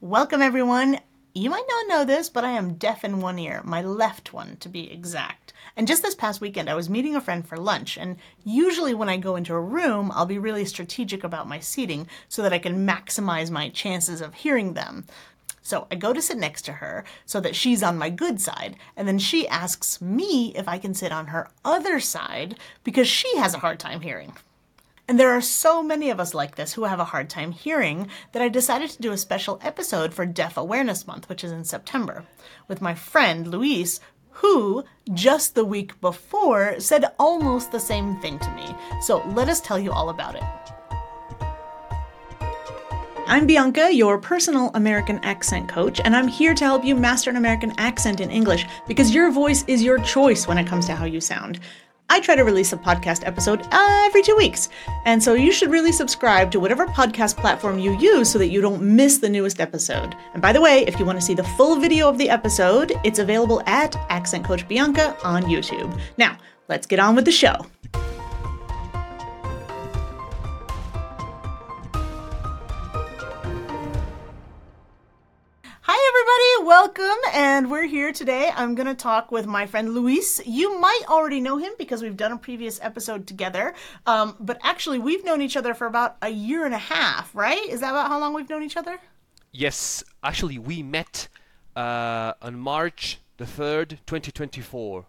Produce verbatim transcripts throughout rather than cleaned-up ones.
Welcome, everyone. You might not know this, but I am deaf in one ear, my left one to be exact. And just this past weekend, I was meeting a friend for lunch, and usually when I go into a room, I'll be really strategic about my seating so that I can maximize my chances of hearing them. So I go to sit next to her so that she's on my good side, and then she asks me if I can sit on her other side because she has a hard time hearing. And there are so many of us like this who have a hard time hearing that I decided to do a special episode for Deaf Awareness Month, which is in September, with my friend Luis, who just the week before said almost the same thing to me. So let us tell you all about it. I'm Bianca, your personal American accent coach, and I'm here to help you master an American accent in English because your voice is your choice when it comes to how you sound. I try to release a podcast episode every two weeks, and so you should really subscribe to whatever podcast platform you use so that you don't miss the newest episode. And by the way, if you want to see the full video of the episode, it's available at Accent Coach Bianca on YouTube. Now, let's get on with the show. Hi everybody, welcome, and we're here today. I'm going to talk with my friend Luis. You might already know him because we've done a previous episode together, um, but actually we've known each other for about a year and a half, right? Is that about how long we've known each other? Yes, actually we met uh, on March the third, twenty twenty-four.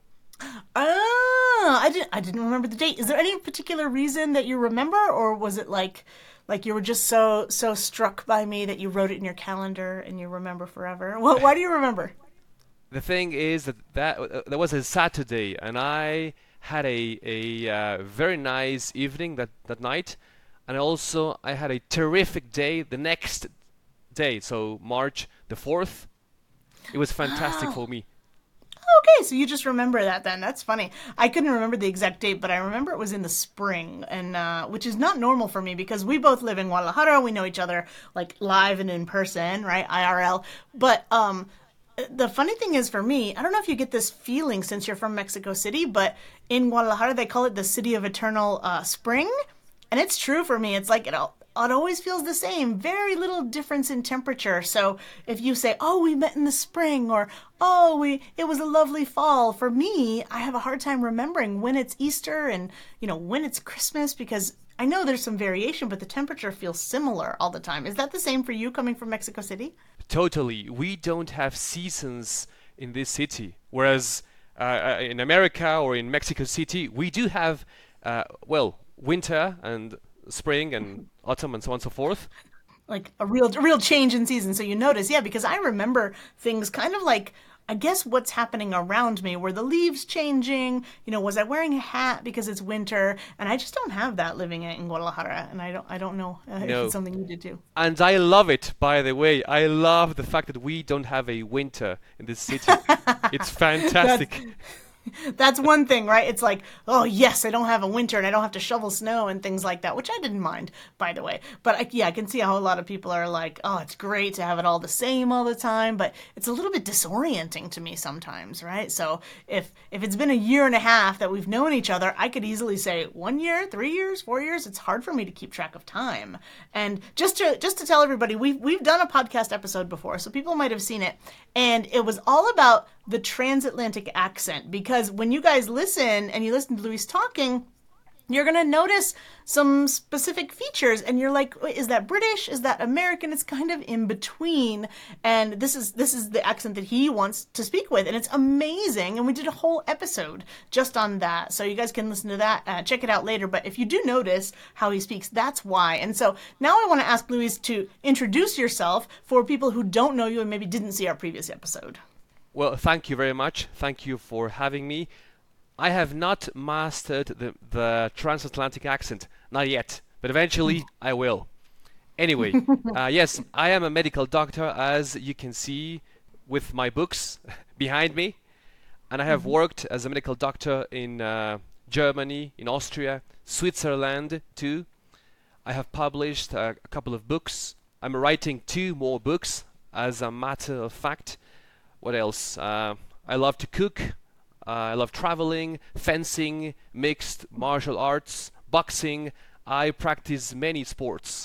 Ah, I didn't, I didn't remember the date. Is there any particular reason that you remember, or was it like... Like you were just so so struck by me that you wrote it in your calendar and you remember forever? Well, why do you remember? The thing is that that, uh, that was a Saturday, and I had a a uh, very nice evening that, that night, and also I had a terrific day the next day. So March the fourth, it was fantastic Oh. for me. Okay, so you just remember that then. That's funny. I couldn't remember the exact date, but I remember it was in the spring, and uh, which is not normal for me because we both live in Guadalajara. We know each other like live and in person, right? I R L. But um, the funny thing is for me, I don't know if you get this feeling since you're from Mexico City, but in Guadalajara they call it the city of eternal uh, spring, and it's true for me. It's like it all. It always feels the same, very little difference in temperature. So if you say, oh, we met in the spring, or, oh, we it was a lovely fall, for me, I have a hard time remembering when it's Easter and, you know, when it's Christmas, because I know there's some variation, but the temperature feels similar all the time. Is that the same for you coming from Mexico City? Totally. We don't have seasons in this city, whereas uh, in America or in Mexico City, we do have, uh, well, winter and spring and autumn and so on and so forth. Like a real a real change in season. So you notice, yeah, because I remember things kind of like, I guess what's happening around me. Were the leaves changing? You know, was I wearing a hat because it's winter? And I just don't have that living in Guadalajara, and I don't I don't know uh, if No. it's something you did too. And I love it, by the way. I love the fact that we don't have a winter in this city. It's fantastic. That's one thing, right? It's like, oh yes, I don't have a winter and I don't have to shovel snow and things like that, which I didn't mind, by the way. But I, yeah, I can see how a lot of people are like, oh, it's great to have it all the same all the time, but it's a little bit disorienting to me sometimes, right? So if if it's been a year and a half that we've known each other, I could easily say one year, three years, four years. It's hard for me to keep track of time. And just to just to tell everybody, we've we've done a podcast episode before, so people might have seen it, and it was all about the transatlantic accent, because when you guys listen and you listen to Luis talking, you're going to notice some specific features and you're like, wait, is that British? Is that American? It's kind of in between. And this is this is the accent that he wants to speak with, and it's amazing. And we did a whole episode just on that. So you guys can listen to that, uh, check it out later. But if you do notice how he speaks, that's why. And so now I want to ask Luis to introduce yourself for people who don't know you and maybe didn't see our previous episode. Well, thank you very much. Thank you for having me. I have not mastered the, the transatlantic accent, not yet, but eventually I will. Anyway, uh, yes, I am a medical doctor, as you can see with my books behind me, and I have worked as a medical doctor in uh, Germany, in Austria, Switzerland too. I have published uh, a couple of books. I'm writing two more books, as a matter of fact. What else? Uh, I love to cook. Uh, I love traveling, fencing, mixed martial arts, boxing. I practice many sports.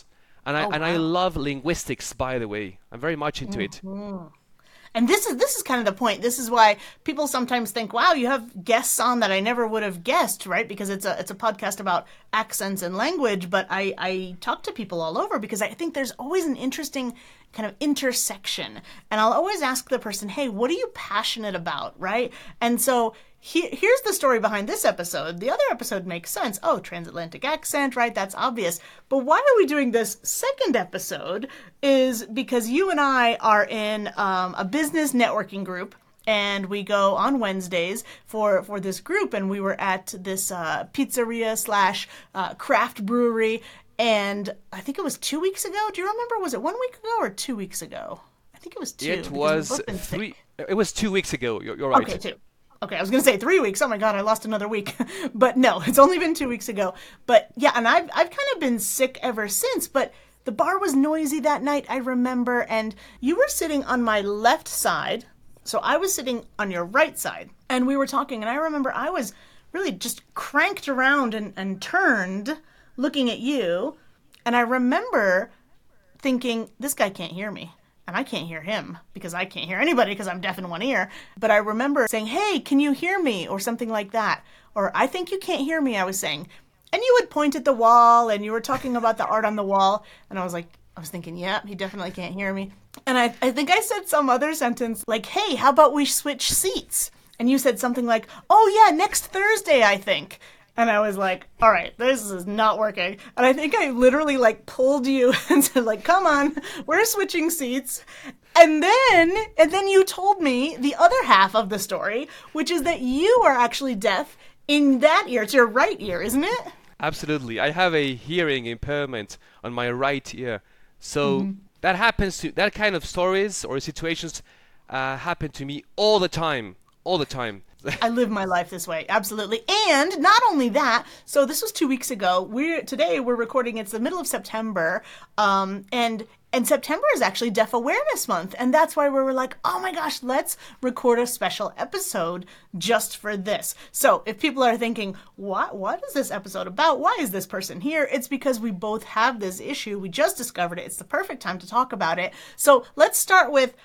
And I Oh, and I wow. love linguistics, by the way. I'm very much into it. Mhm. And this is this is kind of the point. This is why people sometimes think, "Wow, you have guests on that I never would have guessed," right? Because it's a it's a podcast about accents and language. But I I talk to people all over because I think there's always an interesting kind of intersection. And I'll always ask the person, "Hey, what are you passionate about?" Right? And so he, here's the story behind this episode. The other episode makes sense. Oh, transatlantic accent, right? That's obvious. But why are we doing this second episode is because you and I are in um, a business networking group, and we go on Wednesdays for, for this group, and we were at this uh, pizzeria slash uh, craft brewery, and I think it was two weeks ago. Do you remember? Was it one week ago or two weeks ago? I think it was two. It because we've was both been sick. three. It was two weeks ago. You're, you're Okay, right. two. Okay, I was gonna say three weeks. Oh my god, I lost another week. But no, it's only been two weeks ago. But yeah, and I've I've kind of been sick ever since. But the bar was noisy that night, I remember, and you were sitting on my left side, so I was sitting on your right side, and we were talking, and I remember I was really just cranked around and, and turned, looking at you, and I remember thinking, this guy can't hear me. And I can't hear him because I can't hear anybody because I'm deaf in one ear. But I remember saying, hey, can you hear me? Or something like that. Or I think you can't hear me, I was saying. And you would point at the wall and you were talking about the art on the wall. And I was like, I was thinking, yeah, he definitely can't hear me. And I, I think I said some other sentence like, hey, how about we switch seats? And you said something like, oh, yeah, next Thursday, I think. And I was like, all right, this is not working. And I think I literally like pulled you and said like, come on, we're switching seats. And then, and then you told me the other half of the story, which is that you are actually deaf in that ear. It's your right ear, isn't it? Absolutely. I have a hearing impairment on my right ear. So Mm-hmm. that happens to that kind of stories or situations uh, happen to me all the time. All the time. I live my life this way, absolutely. And not only that, so this was two weeks ago. We're today we're recording. It's the middle of September, um, and and September is actually Deaf Awareness Month, and that's why we were like, oh my gosh, let's record a special episode just for this. So if people are thinking, what what is this episode about? Why is this person here? It's because we both have this issue. We just discovered it. It's the perfect time to talk about it. So let's start with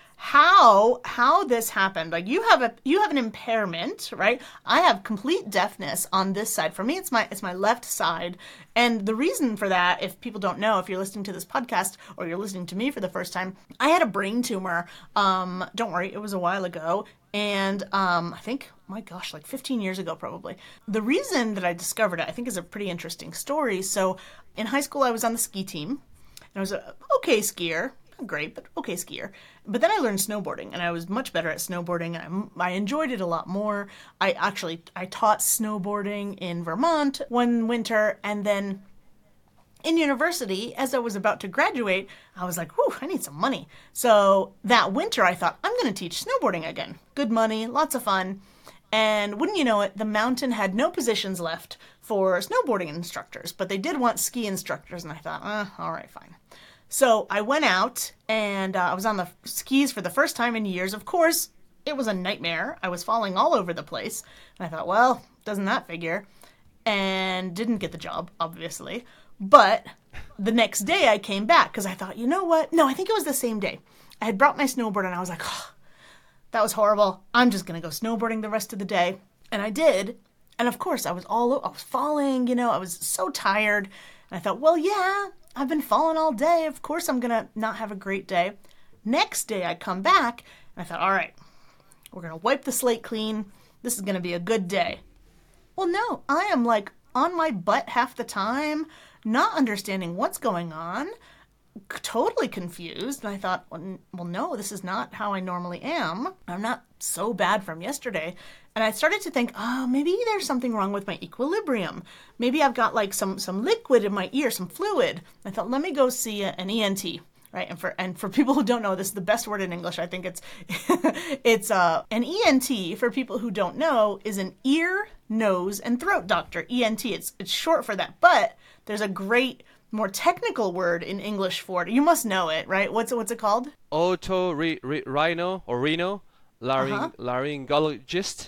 how how this happened. Like you have a you have an impairment, right? I have complete deafness on this side. For me, it's my it's my left side. And the reason for that, if people don't know, if you're listening to this podcast or you're listening to me for the first time, I had a brain tumor. Um, don't worry, it was a while ago. And um, I think, my gosh, like fifteen years ago, probably. The reason that I discovered it, I think, is a pretty interesting story. So in high school, I was on the ski team. And I was a okay skier. Not great, but okay skier. But then I learned snowboarding, and I was much better at snowboarding. I, I enjoyed it a lot more. I actually, I taught snowboarding in Vermont one winter, and then in university, as I was about to graduate, I was like, whew, I need some money. So that winter, I thought, I'm going to teach snowboarding again. Good money, lots of fun. And wouldn't you know it, the mountain had no positions left for snowboarding instructors, but they did want ski instructors, and I thought, uh, all right, fine. So I went out, and uh, I was on the skis for the first time in years. Of course, it was a nightmare. I was falling all over the place. And I thought, well, doesn't that figure? And didn't get the job, obviously. But the next day I came back because I thought, you know what? No, I think it was the same day. I had brought my snowboard, and I was like, oh, that was horrible. I'm just going to go snowboarding the rest of the day. And I did. And of course, I was all, I was falling, you know, I was so tired. And I thought, well, yeah, I've been falling all day. Of course, I'm going to not have a great day. Next day, I come back, and I thought, all right, we're going to wipe the slate clean. This is going to be a good day. Well, no, I am like on my butt half the time, not understanding what's going on, totally confused. And I thought, well, well, no, this is not how I normally am. I'm not so bad from yesterday. And I started to think, oh, maybe there's something wrong with my equilibrium. Maybe I've got like some, some liquid in my ear, some fluid. I thought, let me go see a, an E N T. Right, and for and for people who don't know, this is the best word in English. I think it's it's uh, an E N T. For people who don't know, is an ear, nose, and throat doctor. E N T. It's it's short for that. But there's a great, more technical word in English for it. You must know it, right? What's it what's it called? Otorhino or rhino laryng- Uh-huh. laryngologist.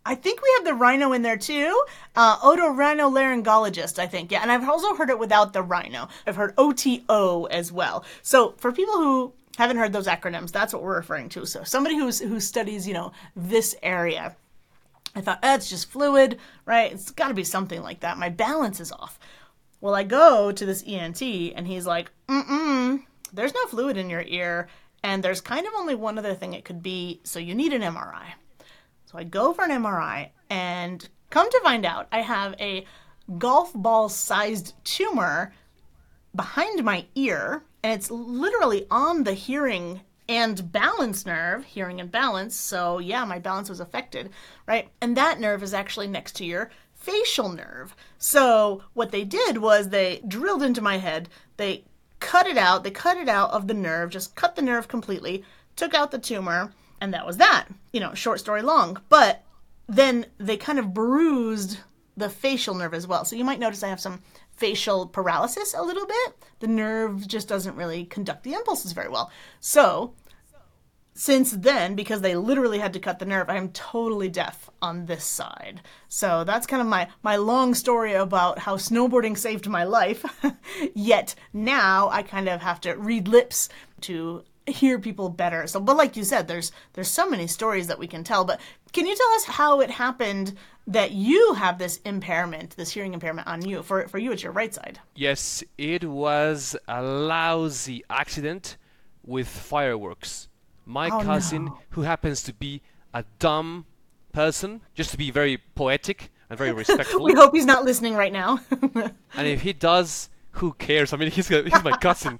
I think we have the rhino in there too. Uh, otorhinolaryngologist, I think. Yeah, and I've also heard it without the rhino. I've heard O T O as well. So for people who haven't heard those acronyms, that's what we're referring to. So somebody who's who studies, you know, this area. I thought, eh, it's just fluid, right? It's got to be something like that. My balance is off. Well, I go to this E N T, and he's like, mm-mm, there's no fluid in your ear, and there's kind of only one other thing it could be, so you need an M R I. So I go for an M R I, and come to find out, I have a golf ball-sized tumor behind my ear, and it's literally on the hearing and balance nerve, hearing and balance, so yeah, my balance was affected, right? And that nerve is actually next to your facial nerve. So what they did was they drilled into my head, they cut it out, they cut it out of the nerve, just cut the nerve completely, took out the tumor, and that was that. You know, short story long. But then they kind of bruised the facial nerve as well. So you might notice I have some facial paralysis a little bit. The nerve just doesn't really conduct the impulses very well. So since then, because they literally had to cut the nerve, I am totally deaf on this side. So that's kind of my, my long story about how snowboarding saved my life. Yet now I kind of have to read lips to hear people better. So, but like you said, there's there's so many stories that we can tell. But can you tell us how it happened that you have this impairment, this hearing impairment on you? For for you, it's your right side. Yes, it was a lousy accident with fireworks. My Oh, cousin, no. who happens to be a dumb person, just to be very poetic and very respectful. We hope he's not listening right now. And if he does, who cares? I mean, he's gonna, he's my cousin.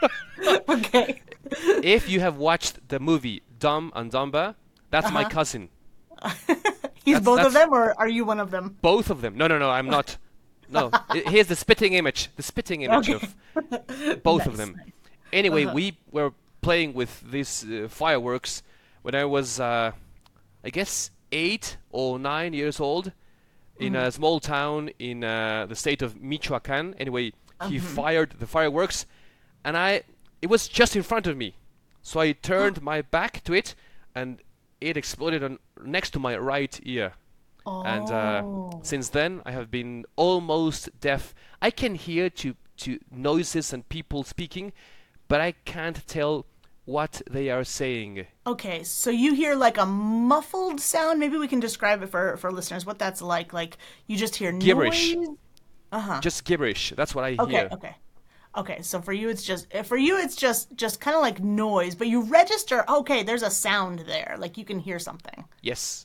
Okay. If you have watched the movie Dumb and Dumber, that's my Uh-huh. cousin. He's That's- both of that's- them, or are you one of them? Both of them. No, no, no, I'm not. No, I- here's the spitting image. The spitting image Okay. of both of Nice, them. nice. Anyway, Uh-huh. we were playing with these uh, fireworks when I was, uh, I guess, eight or nine years old in Mm-hmm. a small town in uh, the state of Michoacan. Anyway, he Uh-huh. fired the fireworks, and I, it was just in front of me. So I turned my back to it, and it exploded on, next to my right ear. Oh. And uh, since then, I have been almost deaf. I can hear to, to noises and people speaking, but I can't tell what they are saying. Okay, so you hear like a muffled sound. Maybe we can describe it for, for listeners, what that's like. Like, you just hear Gibberish. noise? Uh-huh. Just gibberish. That's what I Okay, hear. okay. Okay, so for you it's just for you it's just just kind of like noise, but you register, okay, there's a sound there. Like you can hear something. Yes.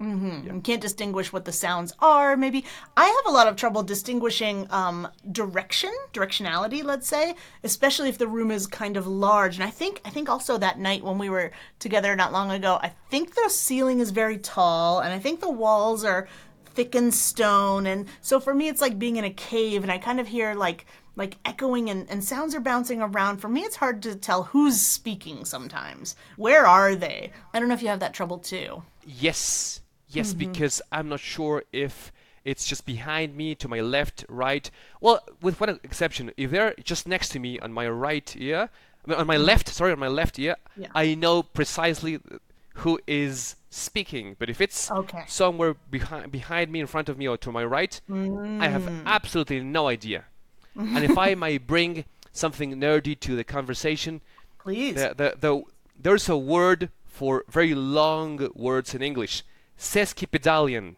You can't distinguish what the sounds are, maybe. I have a lot of trouble distinguishing um, direction, directionality, let's say, especially if the room is kind of large. And I think I think also that night when we were together not long ago, I think the ceiling is very tall, and I think the walls are thickened stone. And so for me, it's like being in a cave, and I kind of hear like like echoing and, and sounds are bouncing around. For me, it's hard to tell who's speaking sometimes. Where are they? I don't know if you have that trouble too. Yes. Yes, because I'm not sure if it's just behind me, to my left, right. Well, with one exception, if they're just next to me on my right ear, I mean, on my left, sorry, on my left ear, Yeah. I know precisely who is speaking. But if it's Okay. somewhere behind behind me, in front of me, or to my right, I have absolutely no idea. And if I might bring something nerdy to the conversation, Please. the, the, the, there's a word for very long words in English. Sesquipedalian.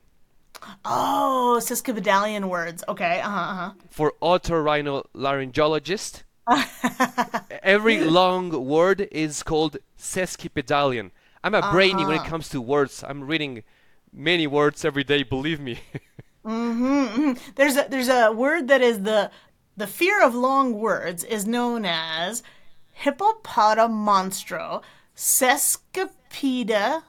Oh, Sesquipedalian words. Okay, uh-huh, uh-huh. For otorhinolaryngologist, every long word is called sesquipedalian. I'm a brainy when it comes to words. I'm reading many words every day, believe me. There's a there's a word that is the the fear of long words is known as hippopotamonstro sesquipeda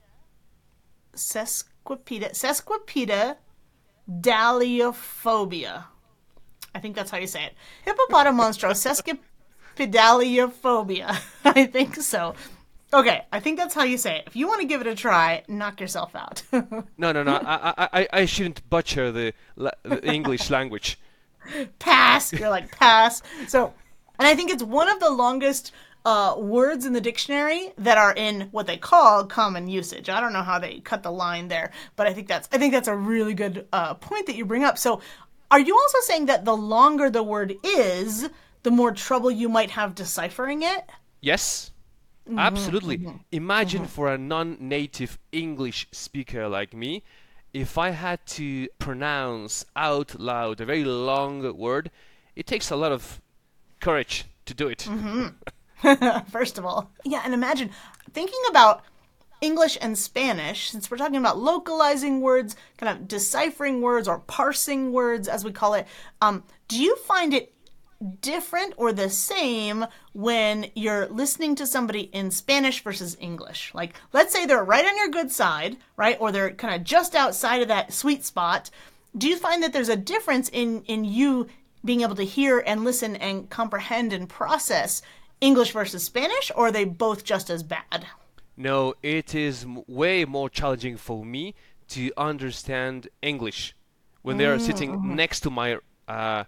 sesquipeda sesquipeda daleophobia. I think that's how you say it. Hippopotamonstro sesquipedaliophobia. I think so. Okay, I think that's how you say it. If you want to give it a try, knock yourself out. No, no, no. I, I, I, I shouldn't butcher the, la- the English language. Pass. You're like, pass. So, and I think it's one of the longest uh, words in the dictionary that are in what they call common usage. I don't know how they cut the line there, but I think that's I think that's a really good uh, point that you bring up. So, are you also saying that the longer the word is, the more trouble you might have deciphering it? Yes, Mm-hmm, absolutely. mm-hmm, Imagine mm-hmm. for a non-native English speaker like me, if I had to pronounce out loud a very long word, it takes a lot of courage to do it. Mm-hmm. First of all. Yeah, and imagine thinking about English and Spanish, since we're talking about localizing words, kind of deciphering words or parsing words, as we call it. Um, do you find it different or the same when you're listening to somebody in Spanish versus English? Like, let's say they're right on your good side, right? Or they're kind of just outside of that sweet spot. Do you find that there's a difference in, in you being able to hear and listen and comprehend and process English versus Spanish, or are they both just as bad? No, it is m- way more challenging for me to understand English when they are sitting next to my uh,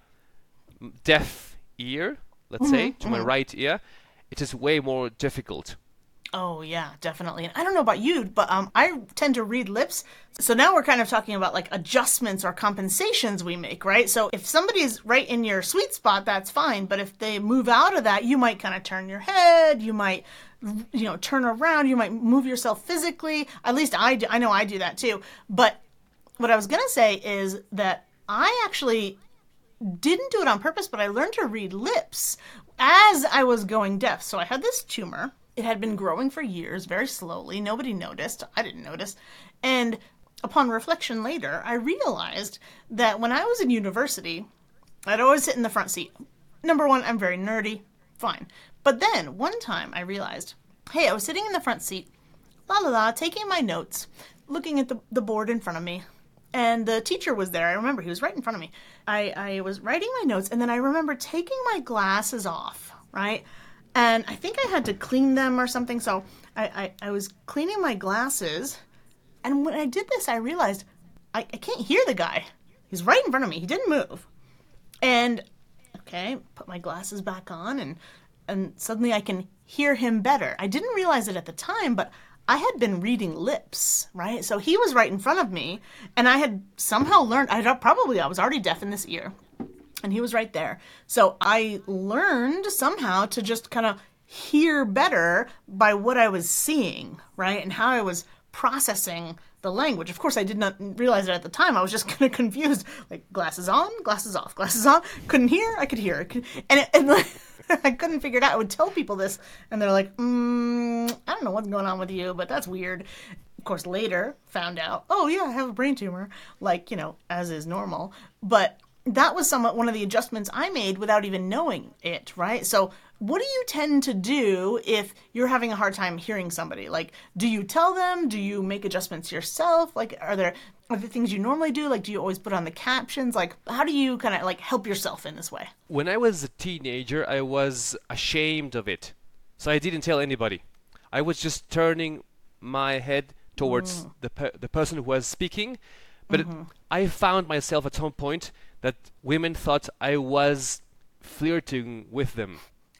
deaf ear, let's say, to my right ear. It is way more difficult. Oh yeah, definitely. And I don't know about you, but um, I tend to read lips. So now we're kind of talking about like adjustments or compensations we make, right? So if somebody's right in your sweet spot, that's fine. But if they move out of that, you might kind of turn your head. You might, you know, turn around. You might move yourself physically. At least I do. I know I do that too. But what I was gonna say is that I actually didn't do it on purpose, but I learned to read lips as I was going deaf. So I had this tumor. It had been growing for years, very slowly. Nobody noticed. I didn't notice. And upon reflection later, I realized that when I was in university, I'd always sit in the front seat. Number one, I'm very nerdy. Fine. But then one time I realized, hey, I was sitting in the front seat, la la la, taking my notes, looking at the, the board in front of me. And the teacher was there. I remember he was right in front of me. I, I was writing my notes, and then I remember taking my glasses off, right? And I think I had to clean them or something. So I, I, I was cleaning my glasses. And when I did this, I realized I, I can't hear the guy. He's right in front of me. He didn't move. And, okay, put my glasses back on, and, and suddenly I can hear him better. I didn't realize it at the time, but I had been reading lips, right? So he was right in front of me, and I had somehow learned, I don't, probably I was already deaf in this ear. And he was right there. So I learned somehow to just kind of hear better by what I was seeing, right? And how I was processing the language. Of course, I did not realize it at the time. I was just kind of confused. Like, glasses on, glasses off, glasses on. Couldn't hear, I could hear. And, it, and like, I couldn't figure it out. I would tell people this, and they're like, mm, I don't know what's going on with you, but that's weird. Of course, later found out, oh, yeah, I have a brain tumor, like, you know, as is normal. But that was somewhat one of the adjustments I made without even knowing it, right? So what do you tend to do if you're having a hard time hearing somebody? Like, do you tell them? Do you make adjustments yourself? Like, are there are there things you normally do? Like, do you always put on the captions? Like, how do you kind of like help yourself in this way? When I was a teenager, I was ashamed of it. So I didn't tell anybody. I was just turning my head towards mm. the per- the person who was speaking. But mm-hmm. it, I found myself at some point that women thought I was flirting with them.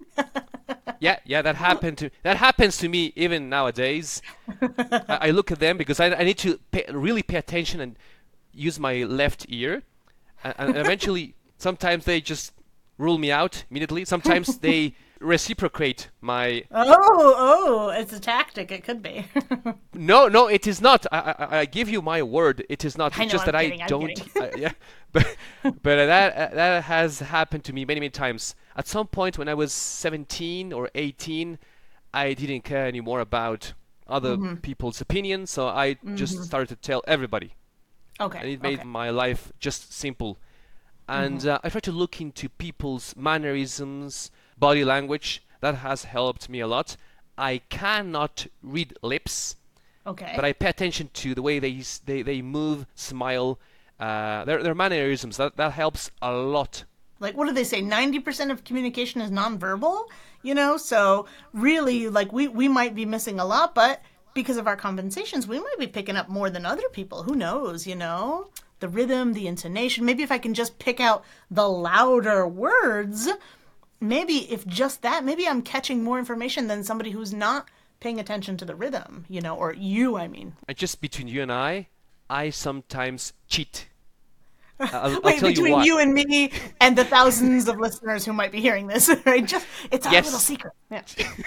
yeah, yeah, that happened to that happens to me even nowadays. I, I look at them because I, I need to pay, really pay attention and use my left ear, and, and eventually, sometimes they just rule me out immediately. Sometimes they reciprocate my. Oh, oh, it's a tactic. It could be. no, no, it is not. I, I, I give you my word. It is not. I It's know, just I'm that kidding, I I'm don't. uh, yeah, but but that uh, that has happened to me many many times. At some point when I was seventeen or eighteen, I didn't care anymore about other mm-hmm. people's opinions, so I mm-hmm. just started to tell everybody. Okay. And it made okay. my life just simple. And mm-hmm. uh, I try to look into people's mannerisms, body language. That has helped me a lot. I cannot read lips, okay, but I pay attention to the way they they, they move, smile, uh, their their mannerisms. That that helps a lot. Like, what do they say? ninety percent of communication is nonverbal, you know? So really, like, we, we might be missing a lot, but because of our compensations, we might be picking up more than other people. Who knows, you know? The rhythm, the intonation. Maybe if I can just pick out the louder words, maybe if just that, maybe I'm catching more information than somebody who's not paying attention to the rhythm, you know, or you, I mean. And just between you and I, I sometimes cheat. I'll, I'll Wait, tell you between why. you and me and the thousands of listeners who might be hearing this, right? Just it's our Yes. little secret. Yeah.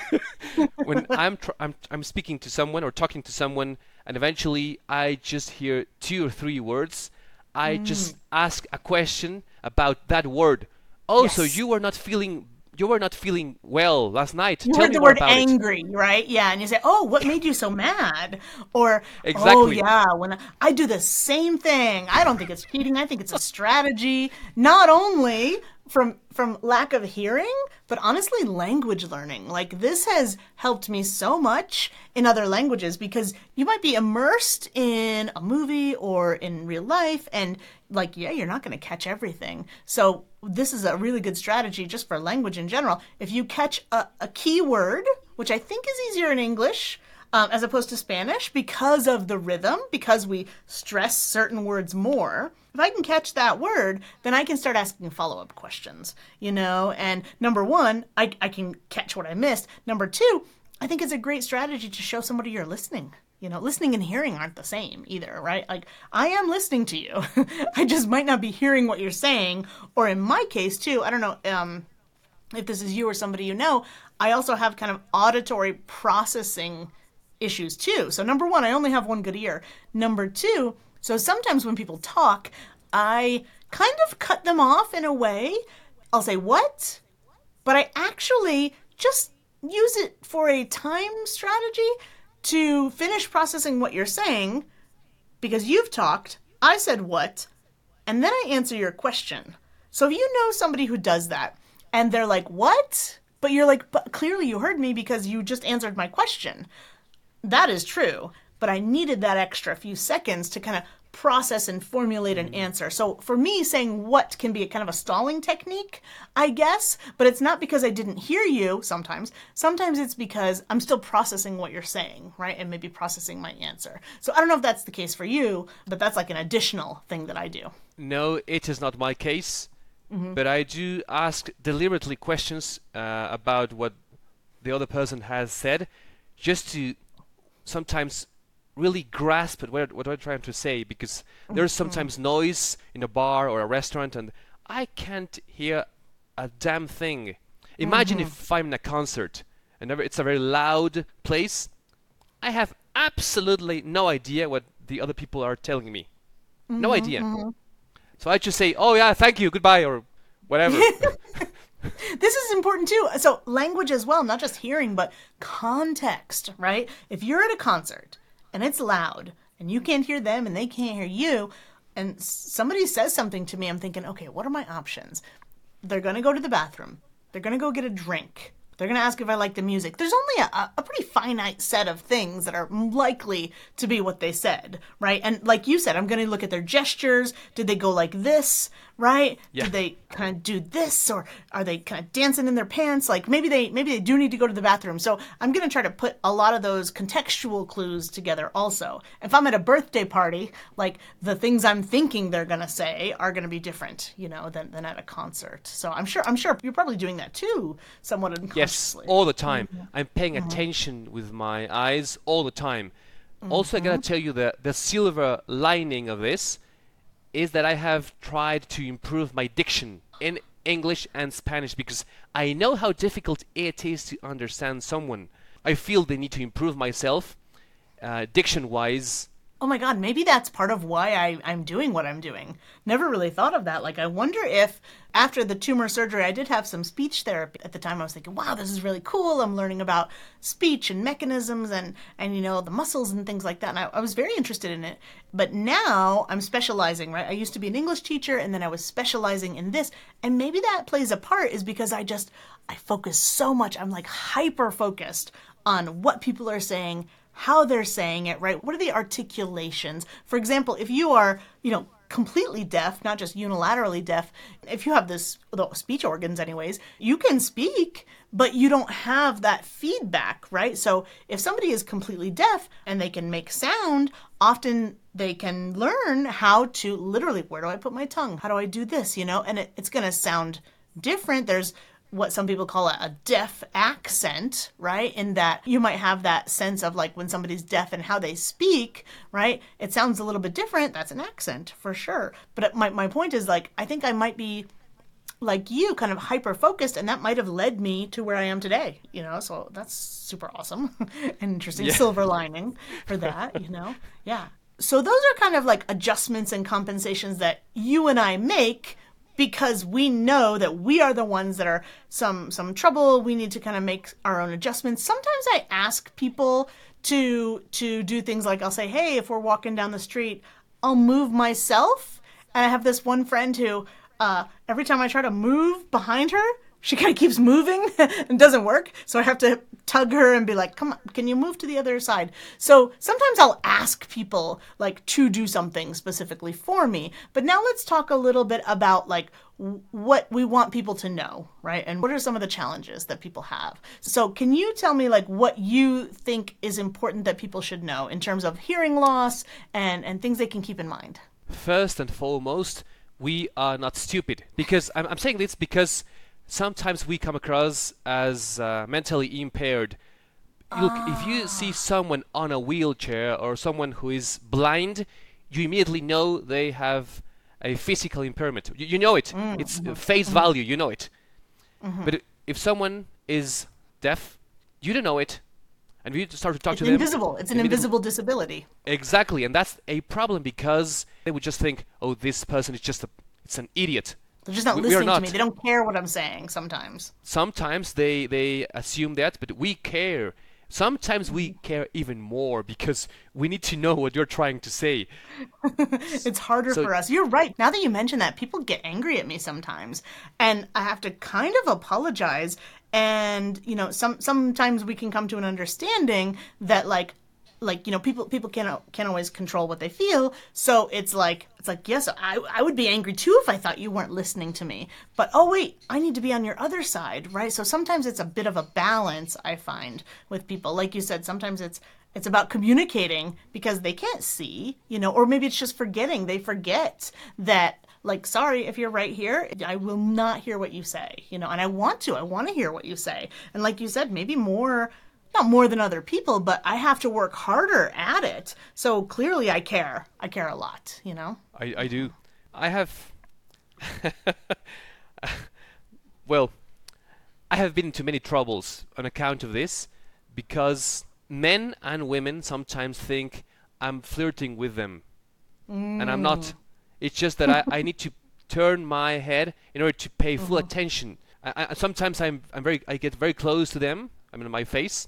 When I'm, tr- I'm I'm speaking to someone or talking to someone, and eventually I just hear two or three words, I just ask a question about that word. Oh, so Yes. you were not feeling you were not feeling well last night. You Tell heard me the more word about it. angry, right? Yeah, and you say, "Oh, what made you so mad?" Or, "Oh, Exactly. yeah, when I, I do the same thing. I don't think it's cheating. I think it's a strategy." Not only from from lack of hearing, but honestly, language learning. Like this has helped me so much in other languages because you might be immersed in a movie or in real life, and like, yeah, you're not going to catch everything. So this is a really good strategy just for language in general. If you catch a, a key word, which I think is easier in English um, as opposed to Spanish because of the rhythm, because we stress certain words more. If I can catch that word, then I can start asking follow-up questions, you know? And number one, I, I can catch what I missed. Number two, I think it's a great strategy to show somebody you're listening. You know, listening and hearing aren't the same either, right? Like, I am listening to you. I just might not be hearing what you're saying. Or in my case, too, I don't know um, if this is you or somebody you know, I also have kind of auditory processing issues, too. So, number one, I only have one good ear. Number two, so sometimes when people talk, I kind of cut them off in a way. I'll say, what? But I actually just use it for a time strategy to finish processing what you're saying because you've talked, I said what, and then I answer your question. So if you know somebody who does that and they're like, what? But you're like, but clearly you heard me because you just answered my question. That is true, but I needed that extra few seconds to kind of process and formulate an answer. So for me, saying what can be a kind of a stalling technique, I guess, but it's not because I didn't hear you sometimes. Sometimes it's because I'm still processing what you're saying, right? And maybe processing my answer. So I don't know if that's the case for you, but that's like an additional thing that I do. No, it is not my case, but I do ask deliberately questions uh, about what the other person has said, just to sometimes really grasp at what, what I'm trying to say, because there's sometimes noise in a bar or a restaurant and I can't hear a damn thing. Imagine if I'm in a concert and it's a very loud place. I have absolutely no idea what the other people are telling me. No idea. So I just say, oh yeah, thank you, goodbye, or whatever. This is important too. So language as well, not just hearing, but context, right? If you're at a concert and it's loud and you can't hear them and they can't hear you, and somebody says something to me, I'm thinking, okay, what are my options? They're going to go to the bathroom. They're going to go get a drink. They're going to ask if I like the music. There's only a, a pretty finite set of things that are likely to be what they said, right? And like you said, I'm going to look at their gestures. Did they go like this, right? Yeah. Did they kind of do this, or are they kind of dancing in their pants? Like maybe they maybe they do need to go to the bathroom. So I'm going to try to put a lot of those contextual clues together also. If I'm at a birthday party, like the things I'm thinking they're going to say are going to be different, you know, than, than at a concert. So I'm sure I'm sure you're probably doing that too, somewhat unconsciously. Yes, all the time. I'm paying attention with my eyes all the time. Also, I gotta tell you that the silver lining of this is that I have tried to improve my diction in English and Spanish because I know how difficult it is to understand someone. I feel they need to improve myself, uh, diction-wise. Oh my God, maybe that's part of why I, I'm doing what I'm doing. Never really thought of that. Like, I wonder if after the tumor surgery, I did have some speech therapy. At the time, I was thinking, wow, this is really cool. I'm learning about speech and mechanisms and, and you know, the muscles and things like that. And I, I was very interested in it. But now I'm specializing, right? I used to be an English teacher, and then I was specializing in this. And maybe that plays a part is because I just, I focus so much. I'm like hyper-focused on what people are saying, how they're saying it, right? What are the articulations? For example, if you are, you know, completely deaf, not just unilaterally deaf, if you have this, the speech organs anyways, you can speak, but you don't have that feedback, right? So if somebody is completely deaf and they can make sound, often they can learn how to literally, where do I put my tongue? How do I do this, you know? And it, it's going to sound different. There's what some people call a, a deaf accent, right? In that you might have that sense of like when somebody's deaf and how they speak, right? It sounds a little bit different. That's an accent for sure. But it, my, my point is like, I think I might be like you, kind of hyper focused, and that might have led me to where I am today, you know? So that's super awesome. An interesting Yeah. silver lining for that, you know? Yeah. So those are kind of like adjustments and compensations that you and I make because we know that we are the ones that are some some trouble. We need to kind of make our own adjustments. Sometimes I ask people to to do things like I'll say, hey, if we're walking down the street, I'll move myself. And I have this one friend who uh, every time I try to move behind her, she kind of keeps moving and doesn't work. So I have to tug her and be like, come on, can you move to the other side? So sometimes I'll ask people like to do something specifically for me. But now let's talk a little bit about like w- what we want people to know, right? And what are some of the challenges that people have? So can you tell me like what you think is important that people should know in terms of hearing loss and, and things they can keep in mind? First and foremost, we are not stupid. Because I'm, I'm saying this because sometimes we come across as uh, mentally impaired. Look, if you see someone on a wheelchair or someone who is blind, you immediately know they have a physical impairment. You, you know it. Mm-hmm. It's face value. You know it. Mm-hmm. But if someone is deaf, you don't know it. And we start to talk It's to them. invisible. It's an invisible. invisible disability. Exactly. And that's a problem because they would just think, oh, this person is just a, it's an idiot. They're just not We- we are listening to not. me. They don't care what I'm saying sometimes. Sometimes they, they assume that, but we care. Sometimes we care even more because we need to know what you're trying to say. It's harder So- for us. You're right. Now that you mention that, people get angry at me sometimes, and I have to kind of apologize. And you know, some sometimes we can come to an understanding that like like you know people people can't can't always control what they feel. So it's like it's like yes, I I would be angry too if I thought you weren't listening to me. But oh wait, I need to be on your other side, right? So sometimes it's a bit of a balance I find with people. Like you said, sometimes it's it's about communicating because they can't see, you know, or maybe it's just forgetting. They forget that, like, sorry, if you're right here, I will not hear what you say, you know, and I want to. I want to hear what you say. And like you said, maybe more, not more than other people, but I have to work harder at it. So clearly I care. I care a lot, you know? I, I do. I have. Well, I have been into many troubles on account of this because men and women sometimes think I'm flirting with them. And I'm not. It's just that I, I need to turn my head in order to pay full attention. I, I, sometimes I'm I'm very I get very close to them. I mean my face,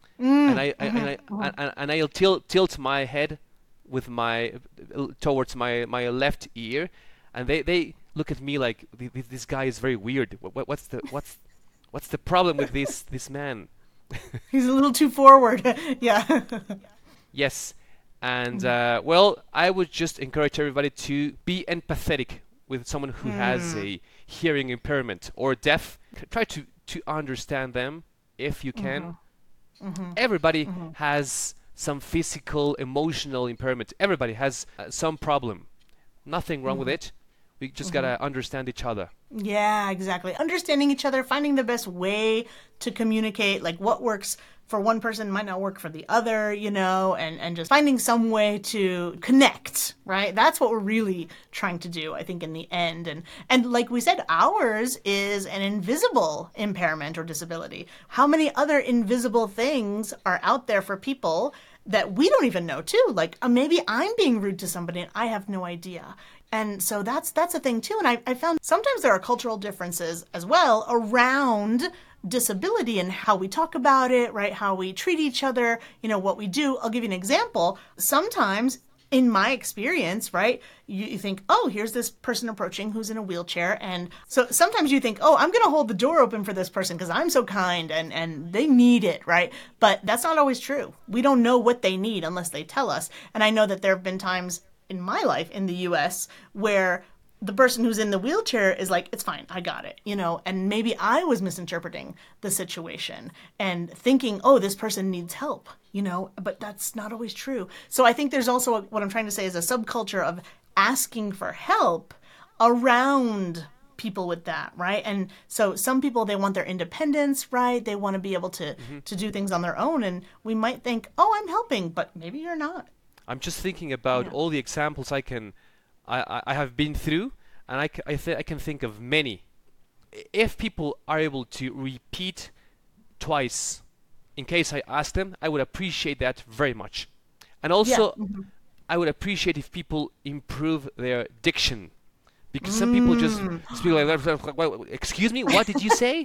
and I, I and I and, and I'll tilt tilt my head with my uh, towards my, my left ear, and they, they look at me like this, this guy is very weird. What, what's the what's what's the problem with this this man? He's a little too forward. Yeah. Yes. And, uh, well, I would just encourage everybody to be empathetic with someone who has a hearing impairment or deaf. Try to, to understand them if you can. Mm-hmm. Everybody Mm-hmm. has some physical, emotional impairment. Everybody has uh, some problem. Nothing wrong with it. We just gotta understand each other. Yeah, exactly. Understanding each other, finding the best way to communicate, like what works for one person might not work for the other, you know, and, and just finding some way to connect, right? That's what we're really trying to do, I think, in the end. And and like we said, ours is an invisible impairment or disability. How many other invisible things are out there for people that we don't even know too? Like uh, maybe I'm being rude to somebody and I have no idea. And so that's that's a thing too. And I, I found sometimes there are cultural differences as well around disability and how we talk about it, right? How we treat each other, you know, what we do. I'll give you an example. Sometimes in my experience, right, you, you think, oh, here's this person approaching who's in a wheelchair. And so sometimes you think, oh, I'm going to hold the door open for this person because I'm so kind and, and they need it, right? But that's not always true. We don't know what they need unless they tell us. And I know that there have been times in my life in the U S where the person who's in the wheelchair is like, it's fine, I got it, you know, and maybe I was misinterpreting the situation and thinking, oh, this person needs help, you know, but that's not always true. So I think there's also a, what I'm trying to say is a subculture of asking for help around people with that, right? And so some people, they want their independence, right? They want to be able to, mm-hmm. to do things on their own. And we might think, oh, I'm helping, but maybe you're not. I'm just thinking about yeah. all the examples I can, I, I have been through, and I, I, th- I can think of many. If people are able to repeat twice in case I ask them, I would appreciate that very much. And also, yeah. mm-hmm. I would appreciate if people improve their diction. Because some mm. people just speak like, excuse me, what did you say?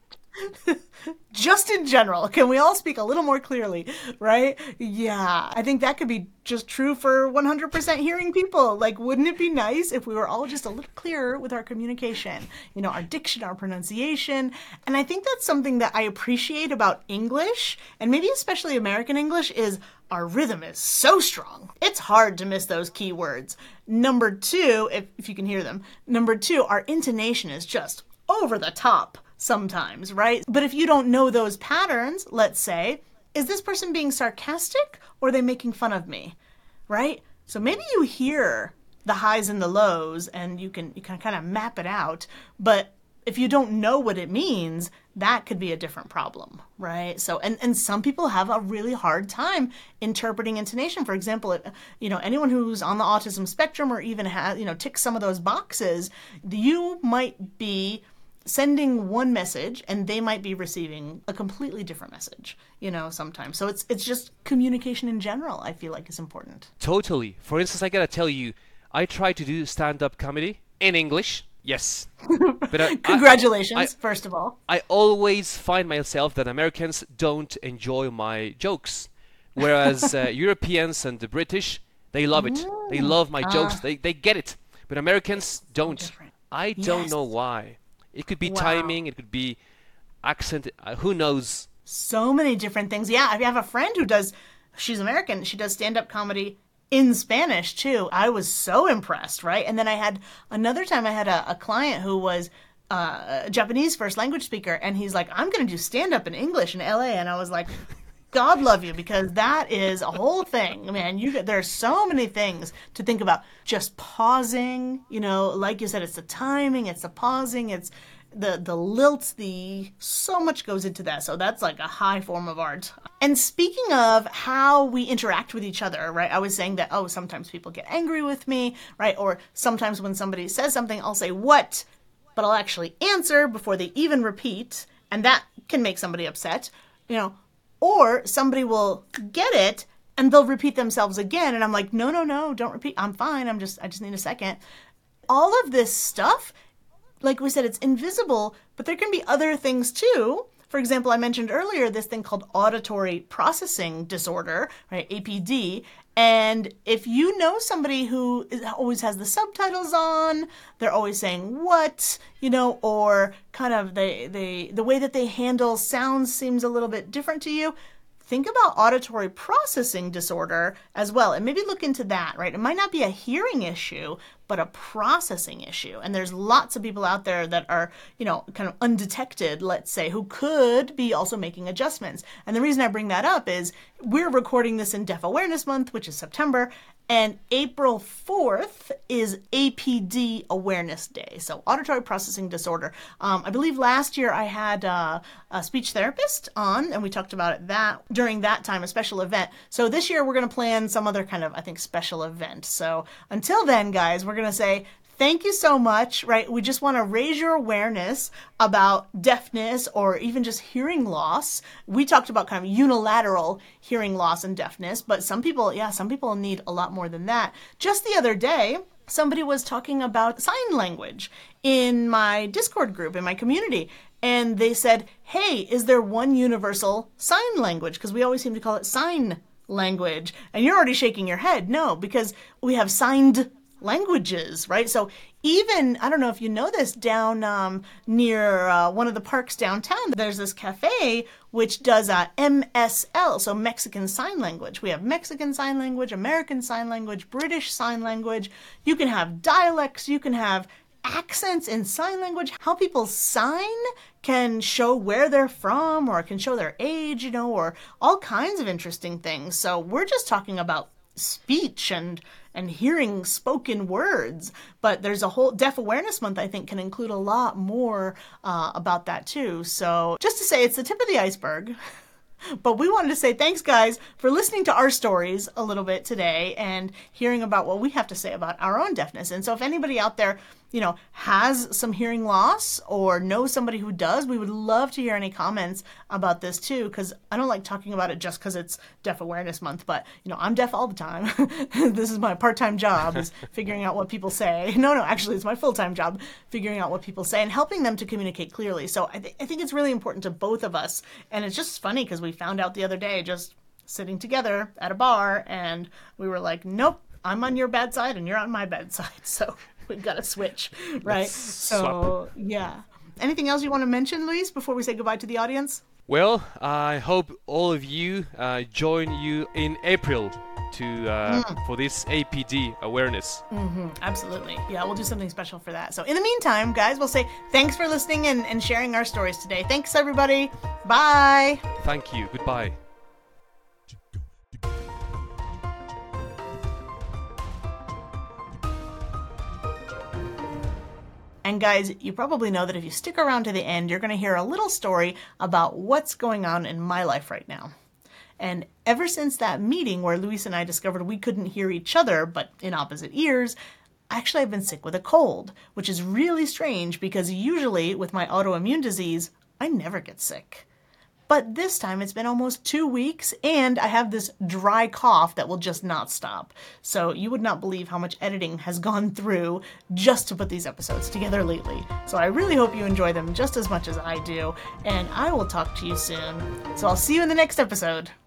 Just in general, can we all speak a little more clearly, right? Yeah, I think that could be just true for one hundred percent hearing people. Like, wouldn't it be nice if we were all just a little clearer with our communication, you know, our diction, our pronunciation? And I think that's something that I appreciate about English, and maybe especially American English, is our rhythm is so strong. It's hard to miss those key words. Number two, if, if you can hear them, number two, our intonation is just over the top sometimes, right? But if you don't know those patterns, let's say, is this person being sarcastic or are they making fun of me, right? So maybe you hear the highs and the lows and you can you can kind of map it out, but if you don't know what it means, that could be a different problem, right? So, and, and some people have a really hard time interpreting intonation. For example, it, you know, anyone who's on the autism spectrum or even has, you know, ticks some of those boxes, you might be sending one message and they might be receiving a completely different message, you know, sometimes. So it's it's just communication in general, I feel like, is important. Totally. For instance, I gotta tell you, I try to do stand-up comedy in English. Yes. But I, Congratulations, I, I, first of all. I always find myself that Americans don't enjoy my jokes, whereas uh, Europeans and the British, they love it. Mm. They love my uh, jokes. They they get it. But Americans don't. Different. I don't yes. know why. It could be wow. timing. It could be accent. Uh, who knows? So many different things. Yeah, I have a friend who does, she's American. She does stand-up comedy in Spanish, too. I was so impressed, right? And then I had another time I had a, a client who was uh, a Japanese first language speaker, and he's like, I'm going to do stand-up in English in L A. And I was like, God love you, because that is a whole thing, man. You there's so many things to think about. Just pausing, you know, like you said, it's the timing, it's the pausing, it's the the lilts, the so much goes into that. So that's like a high form of art. And speaking of how we interact with each other, right? I was saying that, oh, sometimes people get angry with me, right? Or sometimes when somebody says something, I'll say, what? But I'll actually answer before they even repeat. And that can make somebody upset, you know. Or somebody will get it and they'll repeat themselves again. And I'm like, no, no, no, don't repeat. I'm fine. I'm just, I just need a second. All of this stuff, like we said, it's invisible, but there can be other things too. For example, I mentioned earlier this thing called auditory processing disorder, right? A P D. And if you know somebody who is, always has the subtitles on, they're always saying what, you know, or kind of they, they the way that they handle sounds seems a little bit different to you, think about auditory processing disorder as well. And maybe look into that, right? It might not be a hearing issue, but a processing issue. And there's lots of people out there that are, you know, kind of undetected, let's say, who could be also making adjustments. And the reason I bring that up is we're recording this in Deaf Awareness Month, which is September, and April fourth is A P D Awareness Day, so auditory processing disorder. Um, I believe last year I had uh, a speech therapist on, and we talked about it that during that time, a special event. So this year we're going to plan some other kind of, I think, special event. So until then, guys, we're going to say thank you so much, right? We just want to raise your awareness about deafness or even just hearing loss. We talked about kind of unilateral hearing loss and deafness, but some people, yeah, some people need a lot more than that. Just the other day, somebody was talking about sign language in my Discord group, in my community. And they said, hey, is there one universal sign language? Because we always seem to call it sign language. And you're already shaking your head. No, because we have signed languages, right? So even, I don't know if you know this, down um, near uh, one of the parks downtown, there's this cafe which does uh, M S L, so Mexican Sign Language. We have Mexican Sign Language, American Sign Language, British Sign Language. You can have dialects, you can have accents in sign language. How people sign can show where they're from or can show their age, you know, or all kinds of interesting things. So we're just talking about speech and and hearing spoken words. But there's a whole Deaf Awareness Month, I think, can include a lot more uh, about that too. So just to say, it's the tip of the iceberg. But we wanted to say thanks, guys, for listening to our stories a little bit today and hearing about what we have to say about our own deafness. And so if anybody out there, you know, has some hearing loss or knows somebody who does, we would love to hear any comments about this too, because I don't like talking about it just because it's Deaf Awareness Month, but, you know, I'm deaf all the time. This is my part-time job, is figuring out what people say. No, no, actually, it's my full-time job, figuring out what people say and helping them to communicate clearly. So I, th- I think it's really important to both of us. And it's just funny because we found out the other day, just sitting together at a bar, and we were like, nope, I'm on your bad side and you're on my bad side. So we've got to switch, right? Let's so, swap. yeah. Anything else you want to mention, Luis, before we say goodbye to the audience? Well, I hope all of you uh, join you in April to uh, Mm. for this A P D awareness. Mm-hmm, absolutely. Yeah, we'll do something special for that. So in the meantime, guys, we'll say thanks for listening and, and sharing our stories today. Thanks, everybody. Bye. Thank you. Goodbye. And guys, you probably know that if you stick around to the end, you're going to hear a little story about what's going on in my life right now. And ever since that meeting where Luis and I discovered we couldn't hear each other, but in opposite ears, actually I've been sick with a cold, which is really strange because usually with my autoimmune disease, I never get sick. But this time it's been almost two weeks and I have this dry cough that will just not stop. So you would not believe how much editing has gone through just to put these episodes together lately. So I really hope you enjoy them just as much as I do, and I will talk to you soon. So I'll see you in the next episode.